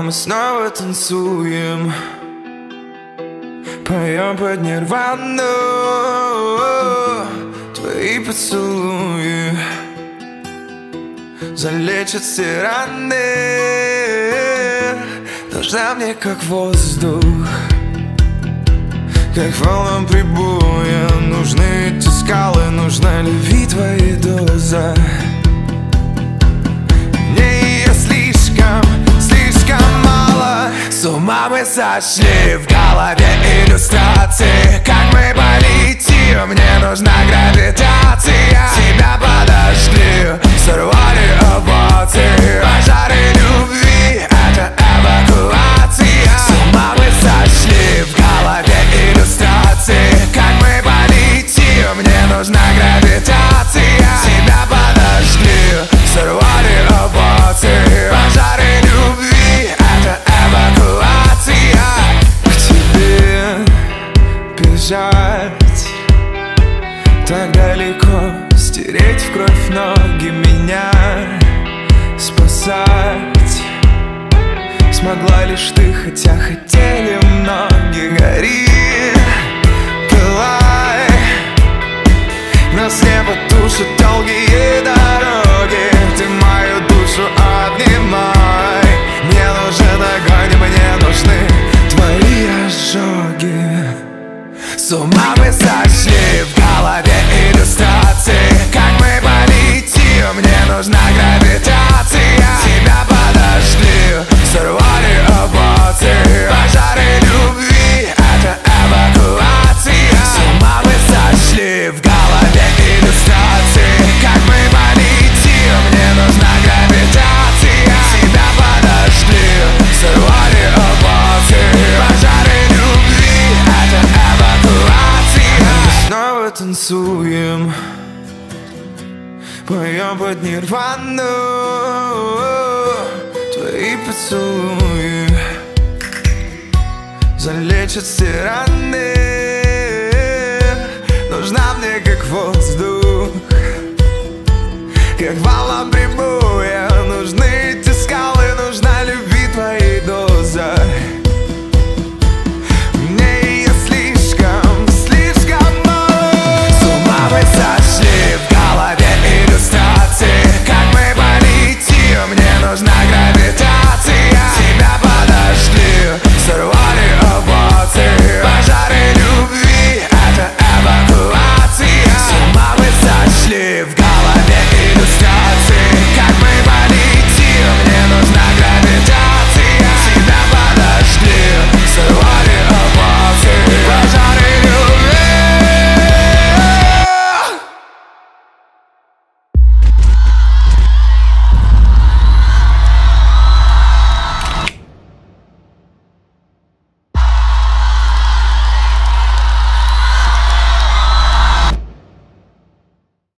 мы снова танцуем, поем под нирвану. Твои поцелуи залечат все раны. Нужна мне как воздух, как волнам прибоя. Нужны эти скалы, нужна любви твоя доза. Мне ее слишком, слишком мало. С ума мы сошли, в голове иллюстрации. Как мы полетим, мне нужна гравитация. Тебя подожгли, сорвали овации. Пожары любви, это эвакуация. С ума мы сошли, в голове иллюстрации. Как мы полетим, мне нужна гравитация. Тебя подожгли, сорвали овации. Пожары любви, это эвакуация. К тебе бежать так далеко, стереть в кровь ноги, меня спасать смогла лишь ты, хотя хотели многие. Гори, пылай, нас не потушат долгие дороги. Ты мою душу обнимай. Мне нужен огонь, мне нужны твои ожоги. С ума мы сошли, в голове иллюстрации. Как мы полетим, мне нужна гравитация. Тебя подожгли, сорвали овации. Пожары любви, это эвакуация. С ума мы сошли, в голове иллюстрации. Как мы полетим, мне нужна гравитация. Тебя подожгли, сорвали овации. Пожары любви, это эвакуация. Мы снова танцуем, поем под нирвану. Твои поцелуи залечат все раны. Нужна мне как воздух, как волна прибудет.